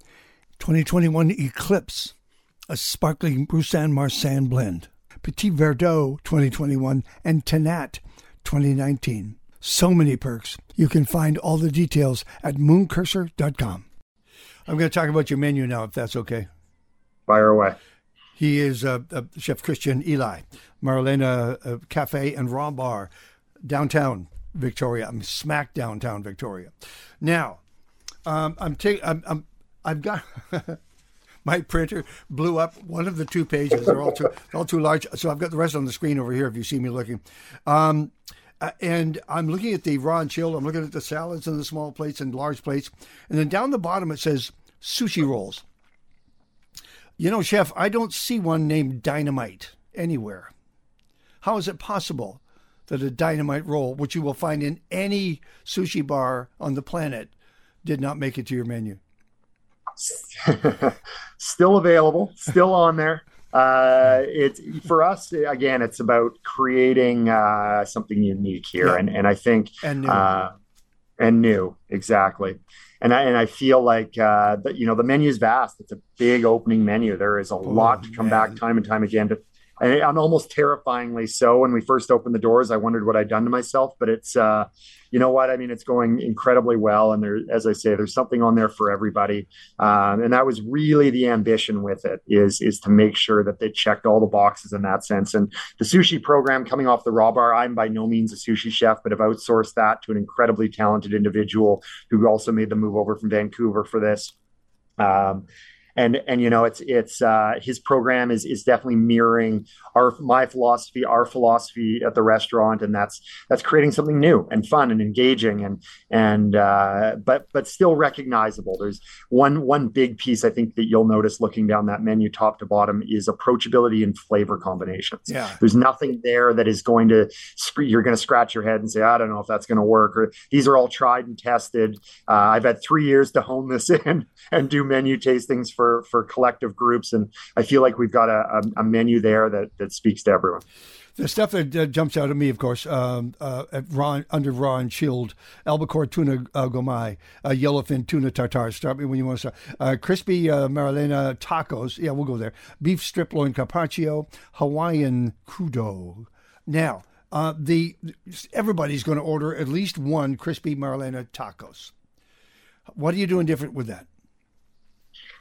2021 Eclipse, a sparkling Roussanne Marsanne blend. Petit Verdot 2021 and Tanat 2019. So many perks. You can find all the details at mooncursor.com. I'm going to talk about your menu now, if that's okay. Fire away. He is Chef Christian Eli, Marilena Cafe and Raw Bar, downtown Victoria. I'm smack downtown Victoria. Now, I've got my printer blew up one of the 2 pages. They're all too large. So I've got the rest on the screen over here if you see me looking. And I'm looking at the raw and chilled. I'm looking at the salads and the small plates and large plates. And then down the bottom it says sushi rolls. You know, Chef, I don't see one named Dynamite anywhere. How is it possible that a Dynamite roll, which you will find in any sushi bar on the planet, did not make it to your menu? Still available, still on there. It's for us again. It's about creating something unique here, and I think and new exactly. And I feel like the menu is vast. It's a big opening menu. There is a lot to come back time and time again to. And I'm almost terrifyingly so. When we first opened the doors, I wondered what I'd done to myself. But it's, you know what? I mean, it's going incredibly well. And there, as I say, there's something on there for everybody. And that was really the ambition with it, is to make sure that they checked all the boxes in that sense. And the sushi program coming off the Raw Bar, I'm by no means a sushi chef, but have outsourced that to an incredibly talented individual who also made the move over from Vancouver for this. And you know, it's his program is definitely mirroring my philosophy, our philosophy at the restaurant, and that's creating something new and fun and engaging but still recognizable. There's one big piece I think that you'll notice looking down that menu top to bottom is approachability and flavor combinations. Yeah. There's nothing there that is you're going to scratch your head and say, I don't know if that's going to work, or these are all tried and tested. I've had 3 years to hone this in and do menu tastings for collective groups, and I feel like we've got a menu there that speaks to everyone. The stuff that jumps out at me, of course, under raw and chilled, albacore tuna gomai, yellowfin tuna tartare. Start me when you want to start. Crispy Marilena tacos. Yeah, we'll go there. Beef strip loin carpaccio, Hawaiian kudo. Now, everybody's going to order at least one crispy Marilena tacos. What are you doing different with that?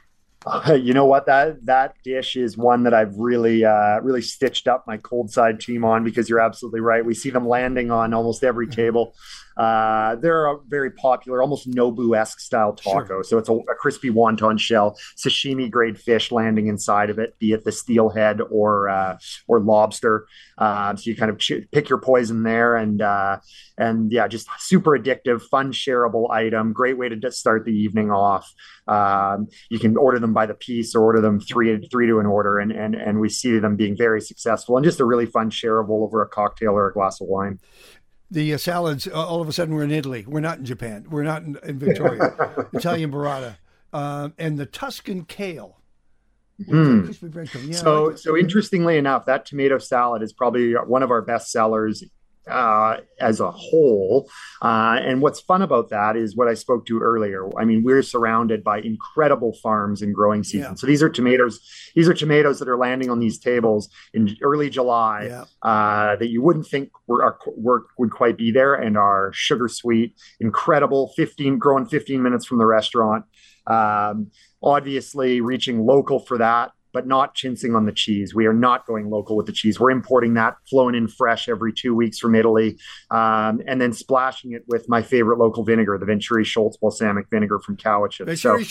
You know what? That dish is one that I've really stitched up my cold side team on, because you're absolutely right. We see them landing on almost every table. They're a very popular, almost Nobu-esque style taco. Sure. So it's a crispy wonton shell, sashimi grade fish landing inside of it, be it the steelhead or lobster. So you kind of pick your poison there, and yeah, just super addictive, fun, shareable item. Great way to start the evening off. You can order them by the piece or order them three to an order, and we see them being very successful and just a really fun shareable over a cocktail or a glass of wine. The salads, all of a sudden we're in Italy. We're not in Japan. We're not in Victoria. Italian burrata. And the Tuscan kale. Crispy breadcrumb. Yeah, so interestingly enough, that tomato salad is probably one of our best sellers as a whole. And what's fun about that is what I spoke to earlier. I mean, we're surrounded by incredible farms and growing season. Yeah. So these are tomatoes that are landing on these tables in early July, that you wouldn't think would quite be there, and are sugar sweet, incredible, growing 15 minutes from the restaurant. Obviously reaching local for that, but not chincing on the cheese. We are not going local with the cheese. We're importing that, flown in fresh every 2 weeks from Italy, and then splashing it with my favorite local vinegar, the Venturi Schultz balsamic vinegar from Cowichan.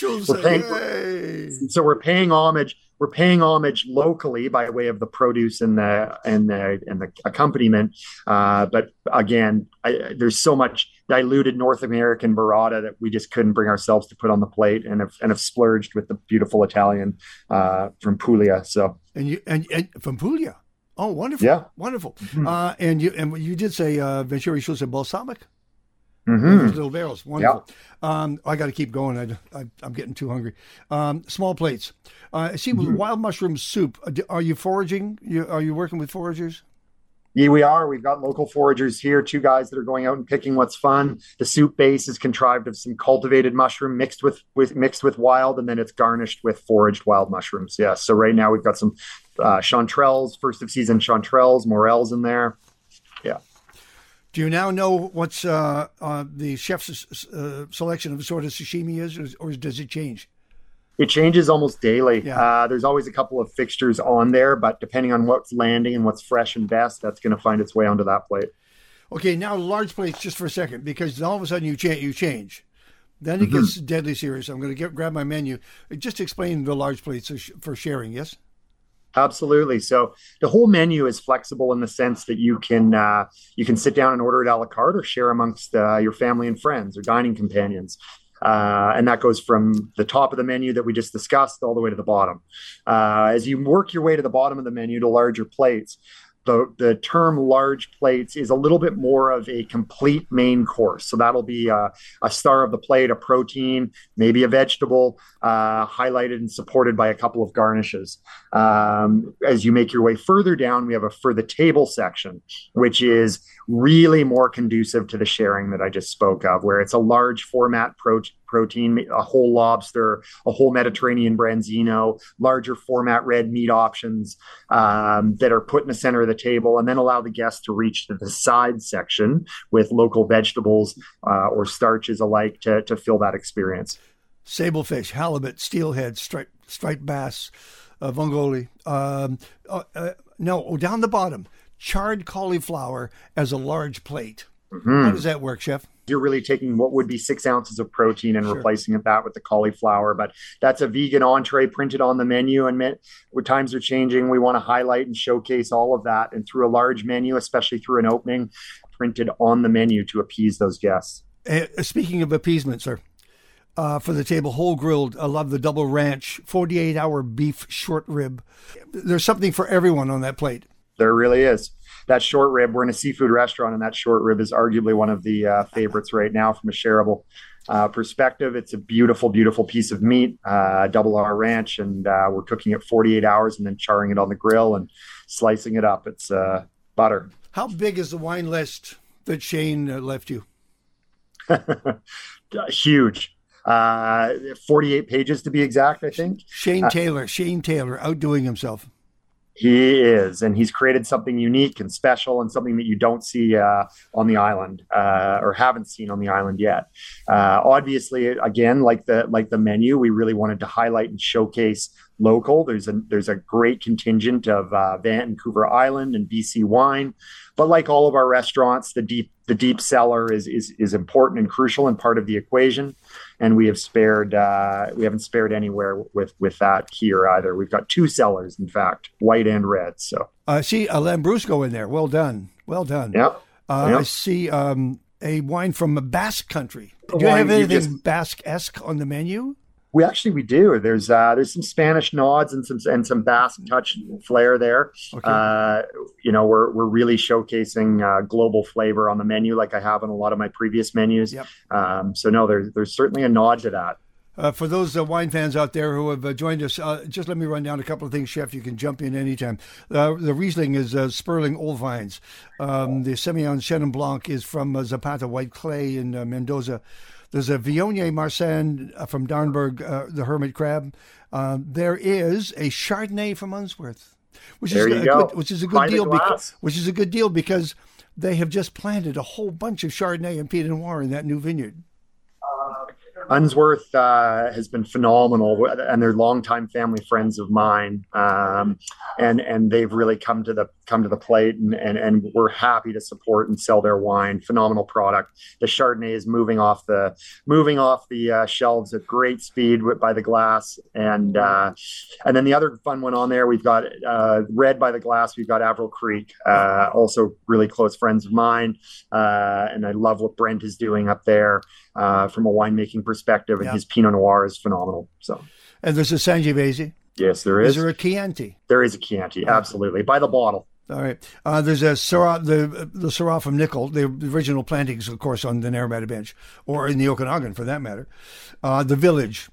So we're paying homage. We're paying homage locally by way of the produce and the accompaniment. But again, there's so much diluted North American burrata that we just couldn't bring ourselves to put on the plate, and have splurged with the beautiful Italian from Puglia. So and from Puglia. Oh, wonderful! Yeah, wonderful. Mm-hmm. And you did say Venturi Schultz and balsamic. Mm-hmm. Those little barrels, wonderful. Yeah. I got to keep going. I'm getting too hungry. Small plates. I see with wild mushroom soup. Are you foraging? Are you working with foragers? Yeah, we are. We've got local foragers here, 2 guys that are going out and picking what's fun. The soup base is contrived of some cultivated mushroom mixed with wild, and then it's garnished with foraged wild mushrooms. Yeah. So right now we've got some chanterelles, first of season chanterelles, morels in there. Yeah. Do you now know what's the chef's selection of sort of sashimi is, or does it change? It changes almost daily. Yeah. There's always a couple of fixtures on there, but depending on what's landing and what's fresh and best, that's going to find its way onto that plate. Okay, now large plates just for a second, because all of a sudden you change. Then it gets deadly serious. I'm going to grab my menu. Just explain the large plates for sharing, yes? Absolutely. So the whole menu is flexible in the sense that you can sit down and order it a la carte, or share amongst your family and friends or dining companions. And that goes from the top of the menu that we just discussed all the way to the bottom. As you work your way to the bottom of the menu to larger plates, the term large plates is a little bit more of a complete main course. So that'll be a star of the plate, a protein, maybe a vegetable, highlighted and supported by a couple of garnishes. As you make your way further down, we have for the table section, which is really more conducive to the sharing that I just spoke of, where it's a large format protein, a whole lobster, a whole Mediterranean branzino, larger format red meat options that are put in the center of the table, and then allow the guests to reach to the side section with local vegetables or starches alike to fill that experience. Sablefish, halibut, steelhead, striped bass, vongole. No, down the bottom, charred cauliflower as a large plate. Mm-hmm. How does that work, Chef? You're really taking what would be 6 ounces of protein and replacing that with the cauliflower. But that's a vegan entree printed on the menu. And when times are changing, we want to highlight and showcase all of that. And through a large menu, especially through an opening, printed on the menu to appease those guests. Speaking of appeasement, sir, for the table, whole grilled, I love the double ranch, 48-hour beef short rib. There's something for everyone on that plate. There really is. That short rib, we're in a seafood restaurant, and that short rib is arguably one of the favorites right now from a shareable perspective. It's a beautiful, beautiful piece of meat, double R ranch, and we're cooking it 48 hours and then charring it on the grill and slicing it up. It's butter. How big is the wine list that Shane left you? Huge. 48 pages to be exact, I think. Shane Taylor outdoing himself. He is, and he's created something unique and special, and something that you don't see on the island, or haven't seen on the island yet. Obviously, again, like the menu, we really wanted to highlight and showcase local. There's a great contingent of Vancouver Island and BC wine, but like all of our restaurants, the deep cellar is important and crucial and part of the equation. And we haven't spared anywhere with that here either. We've got 2 cellars, in fact, white and red. So I see a Lambrusco in there. Well done. Yep. I see a wine from Basque country. Do you have anything Basque-esque on the menu? We do. There's some Spanish nods and some Basque touch flair there. Okay. We're really showcasing global flavor on the menu, like I have on a lot of my previous menus. Yep. So no, there's certainly a nod to that. For those wine fans out there who have joined us, just let me run down a couple of things, Chef. You can jump in anytime. The Riesling is Sperling Old Vines. The Semillon Chenin Blanc is from Zapata White Clay in Mendoza. There's a Viognier Marsanne from Darnberg, the Hermit Crab. There is a Chardonnay from Unsworth, which is a good deal because they have just planted a whole bunch of Chardonnay and Pinot Noir in that new vineyard. Unsworth has been phenomenal, and they're longtime family friends of mine, and they've really come to the plate, and we're happy to support and sell their wine. Phenomenal product. The Chardonnay is moving off the shelves at great speed by the glass, and then the other fun one on there, we've got red by the glass. We've got Avril Creek, also really close friends of mine, and I love what Brent is doing up there. From a winemaking perspective, and his Pinot Noir is phenomenal. So, and there's a Sangiovese. Yes, there is. Is there a Chianti? There is a Chianti, absolutely, by the bottle. All right. There's a Syrah, the Syrah from Nickel, the original plantings, of course, on the Naramata Bench, or in the Okanagan, for that matter. The Village,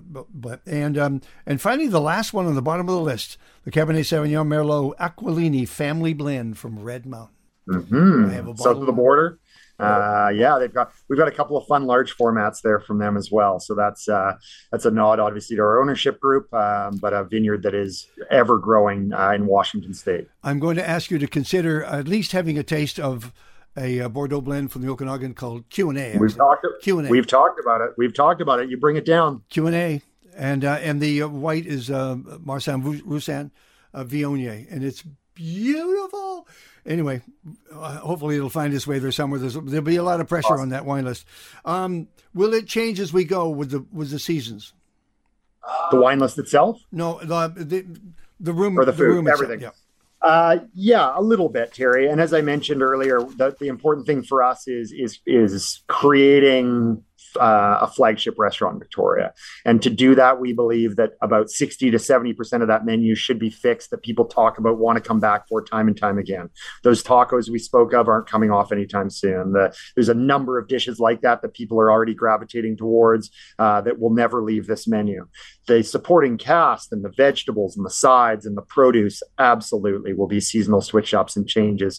and finally the last one on the bottom of the list, the Cabernet Sauvignon Merlot Aquilini Family Blend from Red Mountain. Mm-hmm. I have a south of the border. We've got a couple of fun large formats there from them as well. So that's a nod, obviously, to our ownership group, but a vineyard that is ever growing in Washington State. I'm going to ask you to consider at least having a taste of a Bordeaux blend from the Okanagan called Q&A. We've talked about it. You bring it down. Q&A, and the white is Marsanne Roussanne Viognier, and it's beautiful. Anyway, hopefully it'll find its way there somewhere. There'll be a lot of pressure on that wine list. Will it change as we go with the seasons? The wine list itself? No, the room or the food, room everything. Itself, yeah. A little bit, Terry. And as I mentioned earlier, the important thing for us is creating a flagship restaurant in Victoria. And to do that, we believe that about 60 to 70% of that menu should be fixed, that people talk about, want to come back for time and time again. Those tacos we spoke of aren't coming off anytime soon. There's a number of dishes like that people are already gravitating towards that will never leave this menu. The supporting cast and the vegetables and the sides and the produce absolutely will be seasonal switch ups and changes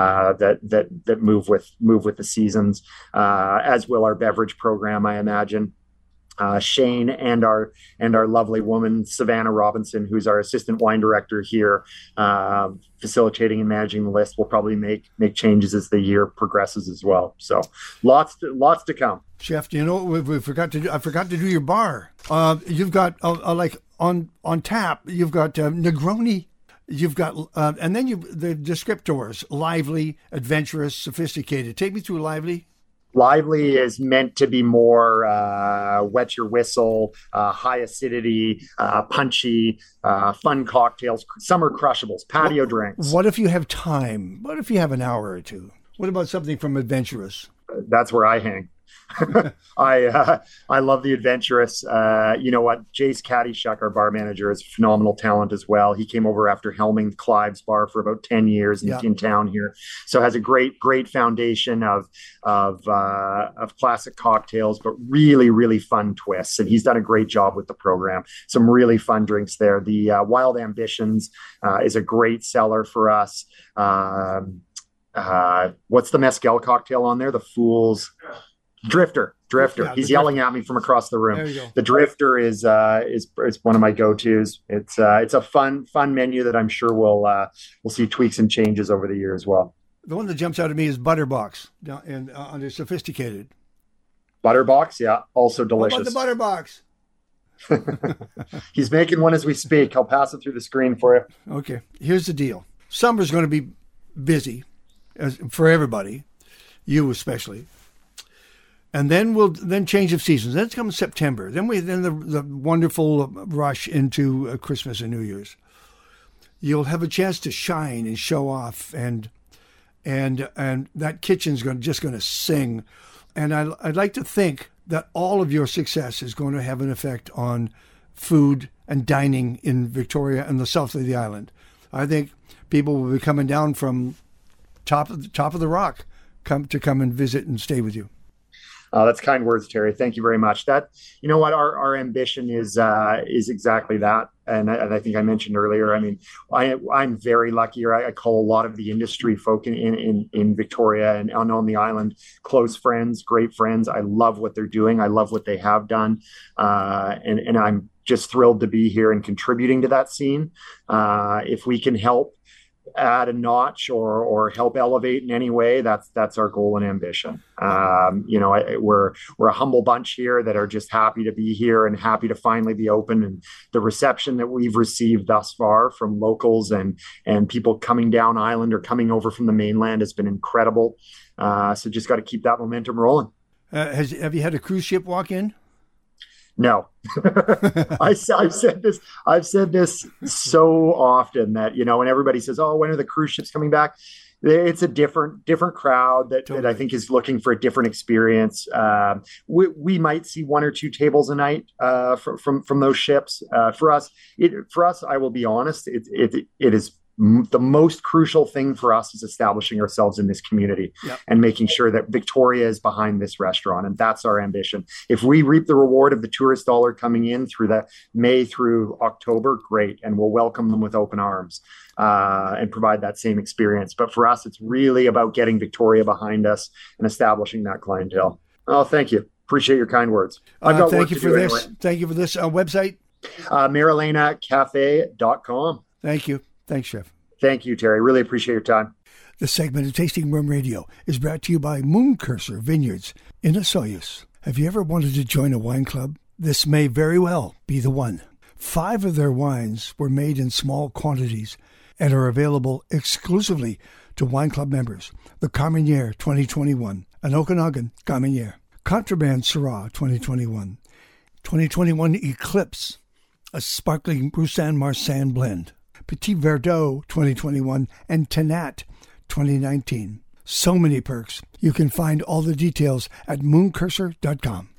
that move with the seasons, as will our beverage program, I imagine. Shane and our lovely woman Savannah Robinson, who's our assistant wine director here, facilitating and managing the list, will probably make changes as the year progresses as well. So lots to come. Chef, you know what I forgot to do your bar. You've got like on tap. You've got Negroni. You've got and then the descriptors: lively, adventurous, sophisticated. Take me through lively. Lively is meant to be more wet your whistle, high acidity, punchy, fun cocktails, summer crushables, patio drinks. What if you have time? What if you have an hour or two? What about something from adventurous? That's where I hang. I love the adventurous. You know what? Jace Caddyshack, our bar manager, is phenomenal talent as well. He came over after helming Clive's bar for about 10 years in town here, so has a great foundation of classic cocktails, but really fun twists. And he's done a great job with the program. Some really fun drinks there. The Wild Ambitions is a great seller for us. What's the mezcal cocktail on there? The Fool's Drifter. Drifter. Yeah, He's the yelling at me from across the room. There you go. The Drifter is one of my go-tos. It's a fun menu that I'm sure we'll see tweaks and changes over the year as well. The one that jumps out at me is Butterbox, and under Sophisticated. Butterbox, yeah, also How delicious. about the Butterbox? He's making one as we speak. I'll pass it through the screen for you. Okay, here's the deal. Summer's going to be busy for everybody, you especially. And then we'll change of seasons. Then comes September. Then the wonderful rush into Christmas and New Year's. You'll have a chance to shine and show off, and that kitchen's just going to sing. And I'd like to think that all of your success is going to have an effect on food and dining in Victoria and the south of the island. I think people will be coming down from top of the rock come and visit and stay with you. That's kind words, Terry. Thank you very much. That, you know what, our ambition is exactly that. And I think I mentioned earlier, I mean, I'm very lucky, or I call a lot of the industry folk in Victoria and on the island close friends, great friends. I love what they're doing. I love what they have done. And I'm just thrilled to be here and contributing to that scene. If we can help add a notch or help elevate in any way, that's our goal and ambition. We're a humble bunch here that are just happy to be here and happy to finally be open, and the reception that we've received thus far from locals and people coming down island or coming over from the mainland has been incredible. So just got to keep that momentum rolling. Have you had a cruise ship walk in? No. I've said this so often that, when everybody says, oh, when are the cruise ships coming back? It's a different crowd that I think is looking for a different experience. We might see one or two tables a night from those ships. For us, I will be honest, it is the most crucial thing for us is establishing ourselves in this community. Yep. And making sure that Victoria is behind this restaurant. And that's our ambition. If we reap the reward of the tourist dollar coming in through the May through October, great. And we'll welcome them with open arms and provide that same experience. But for us, it's really about getting Victoria behind us and establishing that clientele. Oh, thank you. Appreciate your kind words. Thank you for this. Anyway. Thank you for this website. MarilenaCafe.com. Thank you. Thanks, Chef. Thank you, Terry. Really appreciate your time. This segment of Tasting Room Radio is brought to you by Mooncursor Vineyards in Osoyoos. Have you ever wanted to join a wine club? This may very well be the one. 5 of their wines were made in small quantities and are available exclusively to wine club members. The Carmenere 2021, an Okanagan Carmenere. Contraband Syrah 2021. 2021 Eclipse, a sparkling Roussanne-Marsanne blend. Petit Verdot 2021, and Tanat 2019. So many perks. You can find all the details at mooncursor.com.